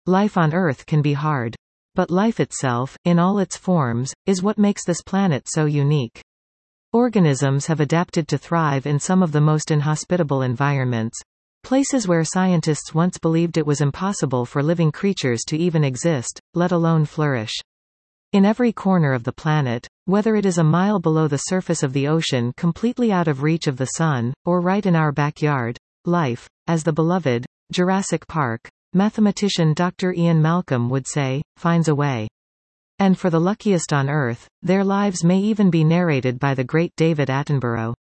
life on Earth can be hard. But life itself, in all its forms, is what makes this planet so unique. Organisms have adapted to thrive in some of the most inhospitable environments. Places where scientists once believed it was impossible for living creatures to even exist, let alone flourish. In every corner of the planet, whether it is a mile below the surface of the ocean completely out of reach of the sun, or right in our backyard, life, as the beloved Jurassic Park mathematician Dr. Ian Malcolm would say, finds a way. And for the luckiest on Earth, their lives may even be narrated by the great David Attenborough.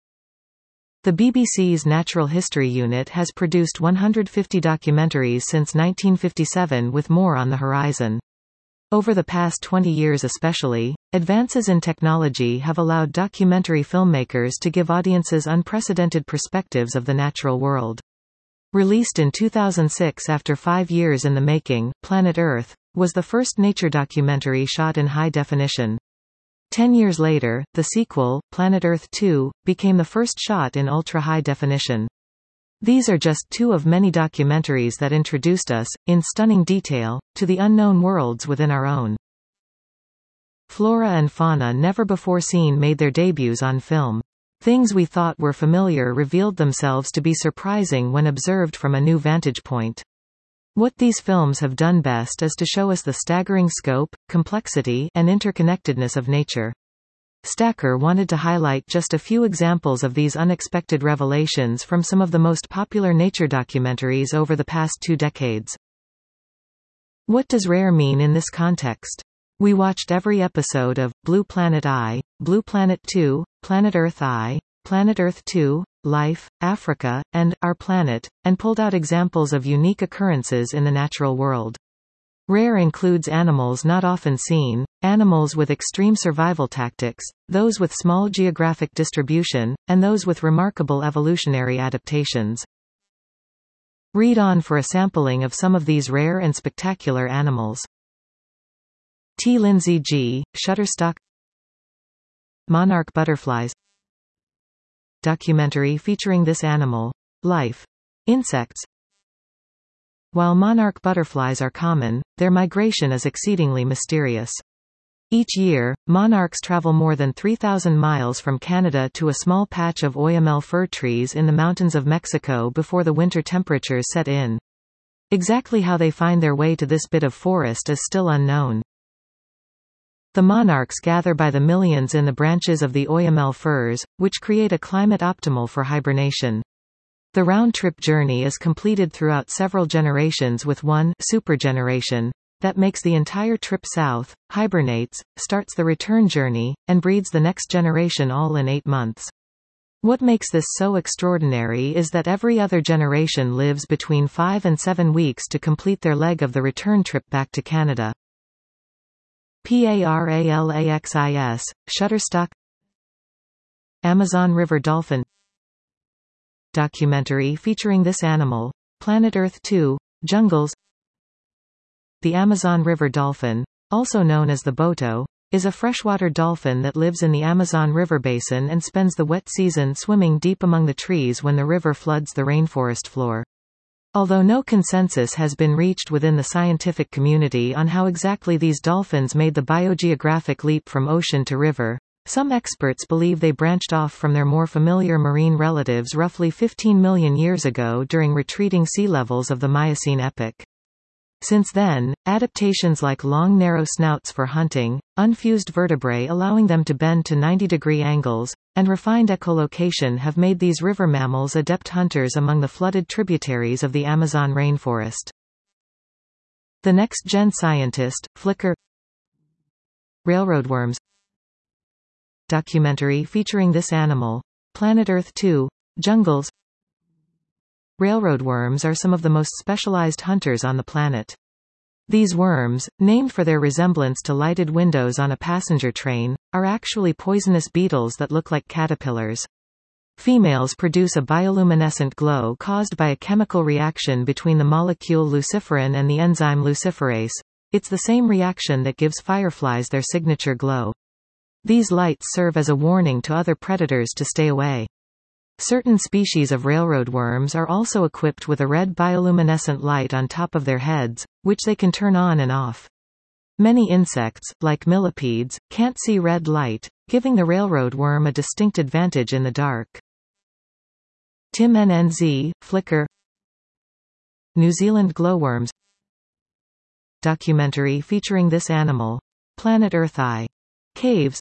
The BBC's Natural History Unit has produced 150 documentaries since 1957, with more on the horizon. Over the past 20 years especially, advances in technology have allowed documentary filmmakers to give audiences unprecedented perspectives of the natural world. Released in 2006 after 5 years in the making, Planet Earth was the first nature documentary shot in high definition. 10 years later, the sequel, Planet Earth 2, became the first shot in ultra-high definition. These are just two of many documentaries that introduced us, in stunning detail, to the unknown worlds within our own. Flora and fauna never before seen made their debuts on film. Things we thought were familiar revealed themselves to be surprising when observed from a new vantage point. What these films have done best is to show us the staggering scope, complexity, and interconnectedness of nature. Stacker wanted to highlight just a few examples of these unexpected revelations from some of the most popular nature documentaries over the past 2 decades. What does rare mean in this context? We watched every episode of Blue Planet I, Blue Planet 2, Planet Earth I, Planet Earth 2, Life, Africa, and Our Planet, and pulled out examples of unique occurrences in the natural world. Rare includes animals not often seen, animals with extreme survival tactics, those with small geographic distribution, and those with remarkable evolutionary adaptations. Read on for a sampling of some of these rare and spectacular animals. T. Lindsay G., Shutterstock. Monarch butterflies. Documentary featuring this animal. Life. Insects. While monarch butterflies are common, their migration is exceedingly mysterious. Each year, monarchs travel more than 3,000 miles from Canada to a small patch of Oyamel fir trees in the mountains of Mexico before the winter temperatures set in. Exactly how they find their way to this bit of forest is still unknown. The monarchs gather by the millions in the branches of the Oyamel firs, which create a climate optimal for hibernation. The round-trip journey is completed throughout several generations, with one supergeneration that makes the entire trip south, hibernates, starts the return journey, and breeds the next generation all in 8 months. What makes this so extraordinary is that every other generation lives between 5 and 7 weeks to complete their leg of the return trip back to Canada. Paralaxis, Shutterstock. Amazon River dolphin. Documentary featuring this animal. Planet Earth 2, Jungles. The Amazon River dolphin, also known as the boto, is a freshwater dolphin that lives in the Amazon River basin and spends the wet season swimming deep among the trees when the river floods the rainforest floor. Although no consensus has been reached within the scientific community on how exactly these dolphins made the biogeographic leap from ocean to river, some experts believe they branched off from their more familiar marine relatives roughly 15 million years ago during retreating sea levels of the Miocene epoch. Since then, adaptations like long narrow snouts for hunting, unfused vertebrae allowing them to bend to 90-degree angles, and refined echolocation have made these river mammals adept hunters among the flooded tributaries of the Amazon rainforest. The next-gen scientist, Flicker. Railroad worms. Documentary featuring this animal. Planet Earth 2, Jungles. Railroad worms are some of the most specialized hunters on the planet. These worms, named for their resemblance to lighted windows on a passenger train, are actually poisonous beetles that look like caterpillars. Females produce a bioluminescent glow caused by a chemical reaction between the molecule luciferin and the enzyme luciferase. It's the same reaction that gives fireflies their signature glow. These lights serve as a warning to other predators to stay away. Certain species of railroad worms are also equipped with a red bioluminescent light on top of their heads, which they can turn on and off. Many insects, like millipedes, can't see red light, giving the railroad worm a distinct advantage in the dark. TIMNNZ, flicker. New Zealand glowworms. Documentary featuring this animal. Planet Earth Eye. Caves.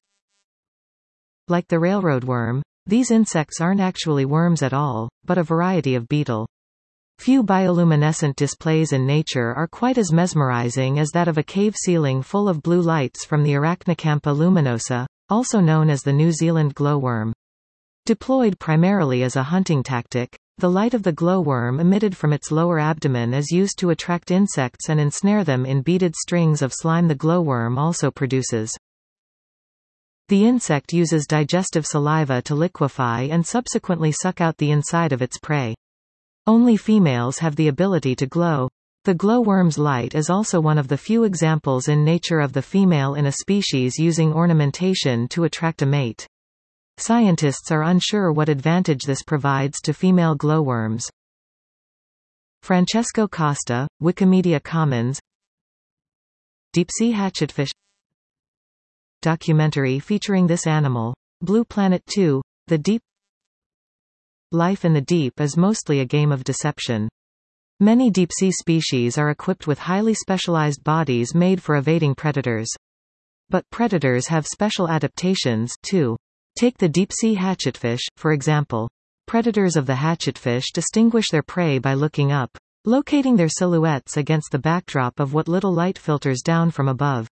Like the railroad worm, these insects aren't actually worms at all, but a variety of beetle. Few bioluminescent displays in nature are quite as mesmerizing as that of a cave ceiling full of blue lights from the Arachnocampa luminosa, also known as the New Zealand glowworm. Deployed primarily as a hunting tactic, the light of the glowworm emitted from its lower abdomen is used to attract insects and ensnare them in beaded strings of slime the glowworm also produces. The insect uses digestive saliva to liquefy and subsequently suck out the inside of its prey. Only females have the ability to glow. The glowworm's light is also one of the few examples in nature of the female in a species using ornamentation to attract a mate. Scientists are unsure what advantage this provides to female glowworms. Francesco Costa, Wikimedia Commons. Deep-sea hatchetfish. Documentary featuring this animal. Blue Planet 2, The Deep. Life in the deep is mostly a game of deception. Many deep-sea species are equipped with highly specialized bodies made for evading predators. But predators have special adaptations, too. Take the deep-sea hatchetfish, for example. Predators of the hatchetfish distinguish their prey by looking up, locating their silhouettes against the backdrop of what little light filters down from above.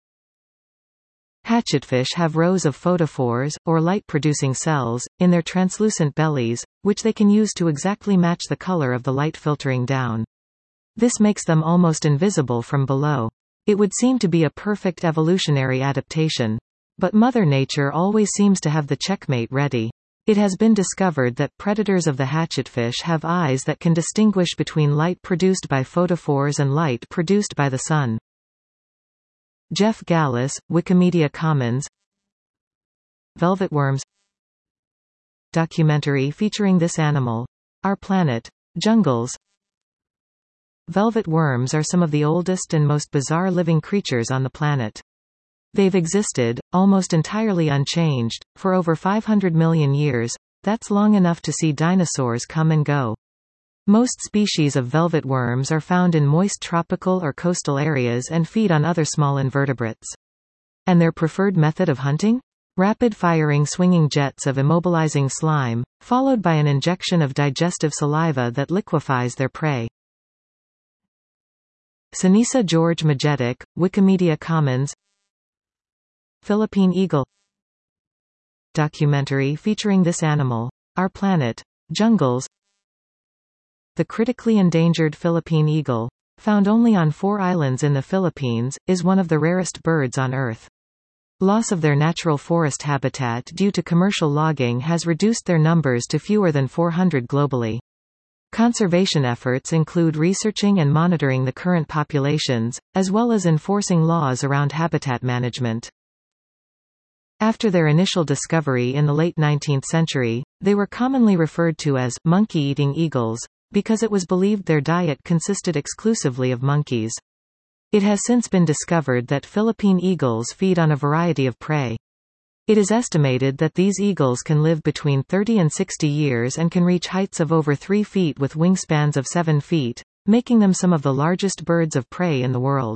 Hatchetfish have rows of photophores, or light-producing cells, in their translucent bellies, which they can use to exactly match the color of the light filtering down. This makes them almost invisible from below. It would seem to be a perfect evolutionary adaptation. But Mother Nature always seems to have the checkmate ready. It has been discovered that predators of the hatchetfish have eyes that can distinguish between light produced by photophores and light produced by the sun. Jeff Gallus, Wikimedia Commons. Velvet worms. Documentary featuring this animal. Our Planet. Jungles. Velvet worms are some of the oldest and most bizarre living creatures on the planet. They've existed, almost entirely unchanged, for over 500 million years. That's long enough to see dinosaurs come and go. Most species of velvet worms are found in moist tropical or coastal areas and feed on other small invertebrates. And their preferred method of hunting? Rapid-firing swinging jets of immobilizing slime, followed by an injection of digestive saliva that liquefies their prey. Sinisa George Majetic, Wikimedia Commons. Philippine eagle. Documentary featuring this animal. Our Planet. Jungles. The critically endangered Philippine eagle, found only on 4 islands in the Philippines, is one of the rarest birds on Earth. Loss of their natural forest habitat due to commercial logging has reduced their numbers to fewer than 400 globally. Conservation efforts include researching and monitoring the current populations, as well as enforcing laws around habitat management. After their initial discovery in the late 19th century, they were commonly referred to as monkey-eating eagles, because it was believed their diet consisted exclusively of monkeys. It has since been discovered that Philippine eagles feed on a variety of prey. It is estimated that these eagles can live between 30 and 60 years and can reach heights of over 3 feet with wingspans of 7 feet, making them some of the largest birds of prey in the world.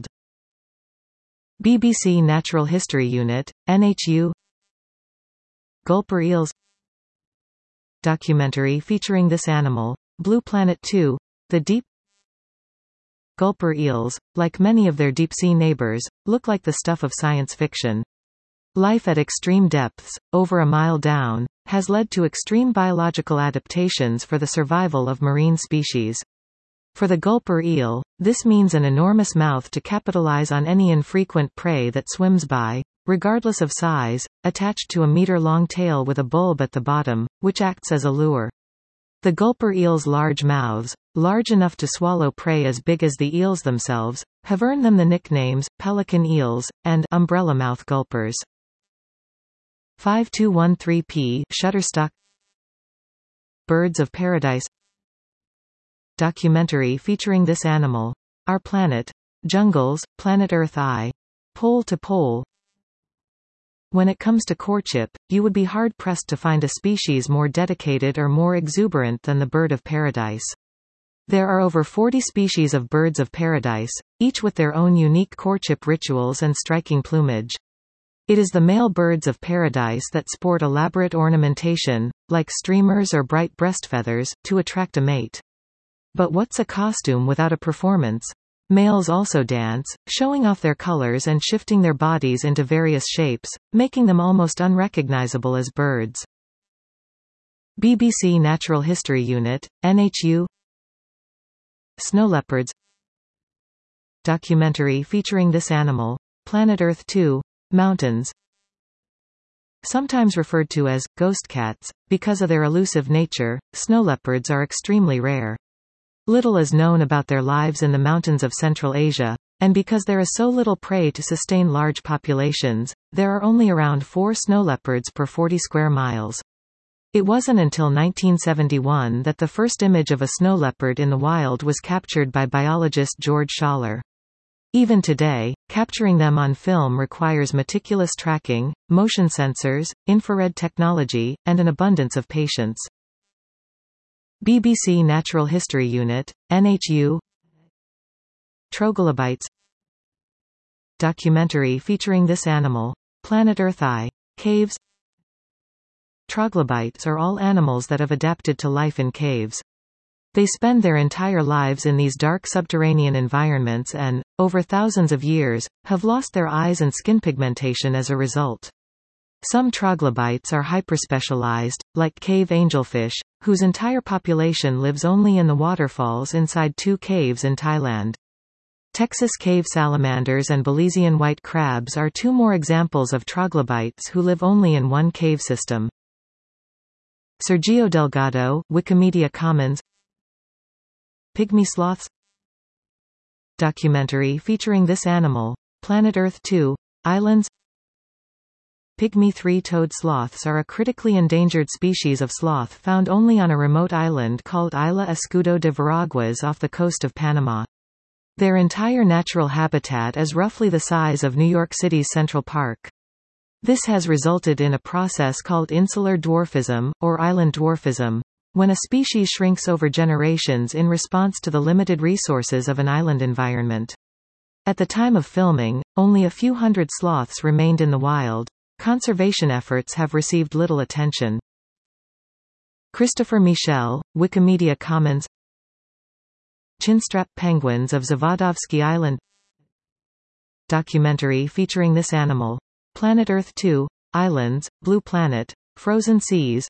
BBC Natural History Unit, NHU. Gulper eels. Documentary featuring this animal. Blue Planet 2, The Deep. Gulper eels, like many of their deep-sea neighbors, look like the stuff of science fiction. Life at extreme depths, over a mile down, has led to extreme biological adaptations for the survival of marine species. For the gulper eel, this means an enormous mouth to capitalize on any infrequent prey that swims by, regardless of size, attached to a meter-long tail with a bulb at the bottom, which acts as a lure. The gulper eel's large mouths, large enough to swallow prey as big as the eels themselves, have earned them the nicknames, pelican eels, and umbrella mouth gulpers. 5213p Shutterstock. Birds of Paradise. Documentary featuring this animal. Our Planet. Jungles, Planet Earth I. Pole to Pole. When it comes to courtship, you would be hard-pressed to find a species more dedicated or more exuberant than the bird of paradise. There are over 40 species of birds of paradise, each with their own unique courtship rituals and striking plumage. It is the male birds of paradise that sport elaborate ornamentation, like streamers or bright breast feathers, to attract a mate. But what's a costume without a performance? Males also dance, showing off their colors and shifting their bodies into various shapes, making them almost unrecognizable as birds. BBC Natural History Unit, NHU. Snow leopards. Documentary featuring this animal. Planet Earth 2. Mountains. Sometimes referred to as ghost cats, because of their elusive nature, snow leopards are extremely rare. Little is known about their lives in the mountains of Central Asia, and because there is so little prey to sustain large populations, there are only around 4 snow leopards per 40 square miles. It wasn't until 1971 that the first image of a snow leopard in the wild was captured by biologist George Schaller. Even today, capturing them on film requires meticulous tracking, motion sensors, infrared technology, and an abundance of patience. BBC Natural History Unit, NHU. Troglobites. Documentary featuring this animal. Planet Earth I. Caves. Troglobites are all animals that have adapted to life in caves. They spend their entire lives in these dark subterranean environments and, over thousands of years, have lost their eyes and skin pigmentation as a result. Some troglobites are hyperspecialized, like cave angelfish, whose entire population lives only in the waterfalls inside 2 caves in Thailand. Texas cave salamanders and Belizean white crabs are 2 more examples of troglobites who live only in one cave system. Sergio Delgado, Wikimedia Commons. Pygmy sloths. Documentary featuring this animal. Planet Earth 2. Islands. Pygmy 3-toed sloths are a critically endangered species of sloth found only on a remote island called Isla Escudo de Veraguas off the coast of Panama. Their entire natural habitat is roughly the size of New York City's Central Park. This has resulted in a process called insular dwarfism, or island dwarfism, when a species shrinks over generations in response to the limited resources of an island environment. At the time of filming, only a few hundred sloths remained in the wild. Conservation efforts have received little attention. Christopher Michel, Wikimedia Commons. Chinstrap penguins of Zavadovsky Island. Documentary featuring this animal. Planet Earth 2. Islands, Blue Planet, Frozen Seas.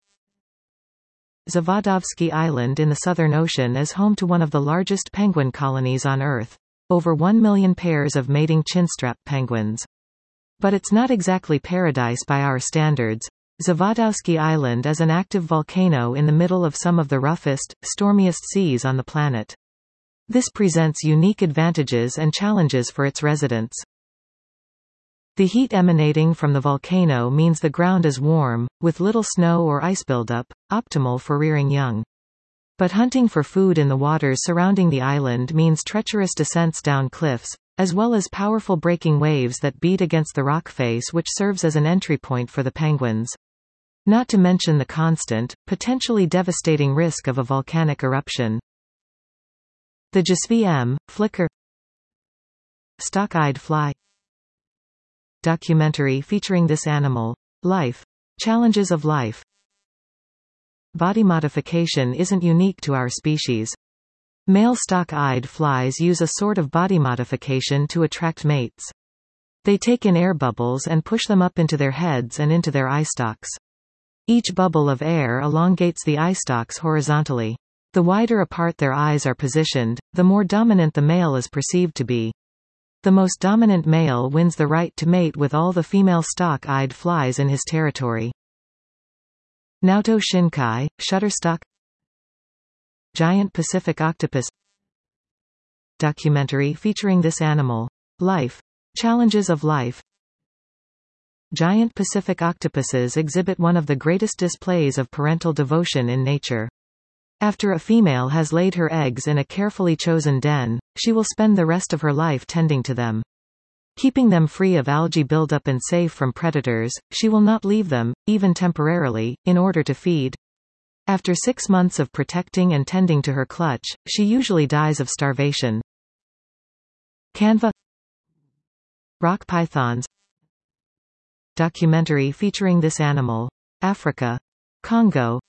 Zavadovsky Island in the Southern Ocean is home to one of the largest penguin colonies on Earth. Over 1 million pairs of mating chinstrap penguins. But it's not exactly paradise by our standards. Zavadovsky Island is an active volcano in the middle of some of the roughest, stormiest seas on the planet. This presents unique advantages and challenges for its residents. The heat emanating from the volcano means the ground is warm, with little snow or ice buildup, optimal for rearing young. But hunting for food in the waters surrounding the island means treacherous descents down cliffs, as well as powerful breaking waves that beat against the rock face, which serves as an entry point for the penguins. Not to mention the constant, potentially devastating risk of a volcanic eruption. The Jasvi M. flicker. Stock-eyed fly. Documentary featuring this animal. Life. Challenges of life. Body modification isn't unique to our species. Male stock-eyed flies use a sort of body modification to attract mates. They take in air bubbles and push them up into their heads and into their eye stalks. Each bubble of air elongates the eye stalks horizontally. The wider apart their eyes are positioned, the more dominant the male is perceived to be. The most dominant male wins the right to mate with all the female stock-eyed flies in his territory. Naoto Shinkai, Shutterstock. Giant Pacific octopus. Documentary featuring this animal. Life. Challenges of life. Giant Pacific octopuses exhibit one of the greatest displays of parental devotion in nature. After a female has laid her eggs in a carefully chosen den, she will spend the rest of her life tending to them. Keeping them free of algae buildup and safe from predators, she will not leave them, even temporarily, in order to feed. After 6 months of protecting and tending to her clutch, she usually dies of starvation. Canva Rock pythons. Documentary featuring this animal. Africa. Congo.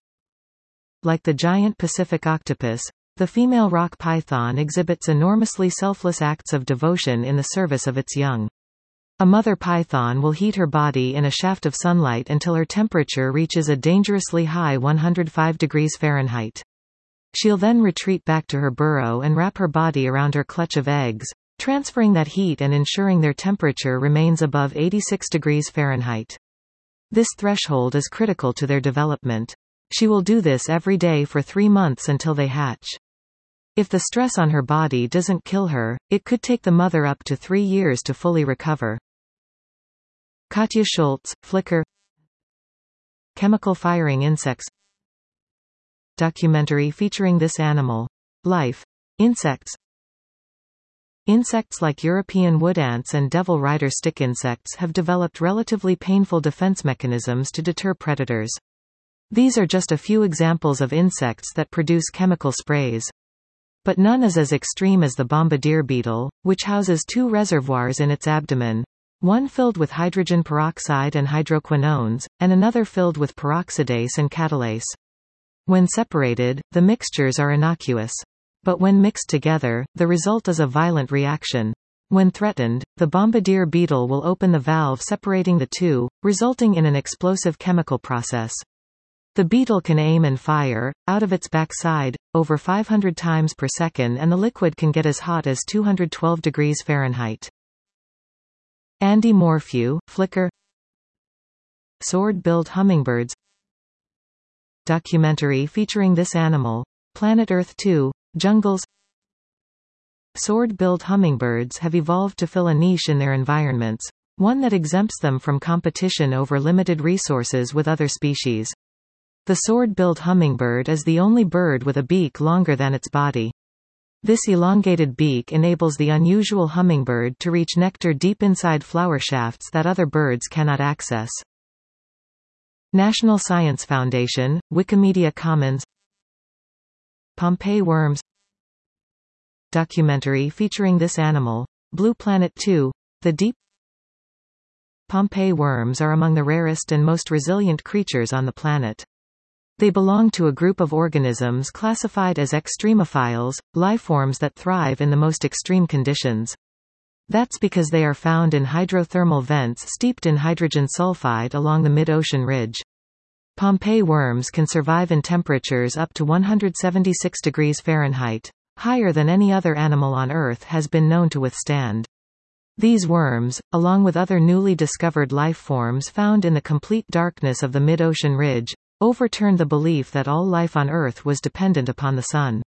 Like the giant Pacific octopus, the female rock python exhibits enormously selfless acts of devotion in the service of its young. A mother python will heat her body in a shaft of sunlight until her temperature reaches a dangerously high 105 degrees Fahrenheit. She'll then retreat back to her burrow and wrap her body around her clutch of eggs, transferring that heat and ensuring their temperature remains above 86 degrees Fahrenheit. This threshold is critical to their development. She will do this every day for 3 months until they hatch. If the stress on her body doesn't kill her, it could take the mother up to 3 years to fully recover. Katja Schultz, Flickr. Chemical firing insects. Documentary featuring this animal. Life. Insects. Insects like European wood ants and devil rider stick insects have developed relatively painful defense mechanisms to deter predators. These are just a few examples of insects that produce chemical sprays. But none is as extreme as the bombardier beetle, which houses 2 reservoirs in its abdomen, one filled with hydrogen peroxide and hydroquinones, and another filled with peroxidase and catalase. When separated, the mixtures are innocuous. But when mixed together, the result is a violent reaction. When threatened, the bombardier beetle will open the valve separating the two, resulting in an explosive chemical process. The beetle can aim and fire, out of its backside, over 500 times per second, and the liquid can get as hot as 212 degrees Fahrenheit. Andy Morphew, Flickr. Sword-billed hummingbirds. Documentary featuring this animal. Planet Earth 2, Jungles. Sword-billed hummingbirds have evolved to fill a niche in their environments, one that exempts them from competition over limited resources with other species. The sword-billed hummingbird is the only bird with a beak longer than its body. This elongated beak enables the unusual hummingbird to reach nectar deep inside flower shafts that other birds cannot access. National Science Foundation, Wikimedia Commons. Pompeii worms. Documentary featuring this animal. Blue Planet 2, The Deep. Pompeii worms are among the rarest and most resilient creatures on the planet. They belong to a group of organisms classified as extremophiles, lifeforms that thrive in the most extreme conditions. That's because they are found in hydrothermal vents steeped in hydrogen sulfide along the mid-ocean ridge. Pompeii worms can survive in temperatures up to 176 degrees Fahrenheit, higher than any other animal on Earth has been known to withstand. These worms, along with other newly discovered life forms found in the complete darkness of the mid-ocean ridge, overturned the belief that all life on Earth was dependent upon the Sun.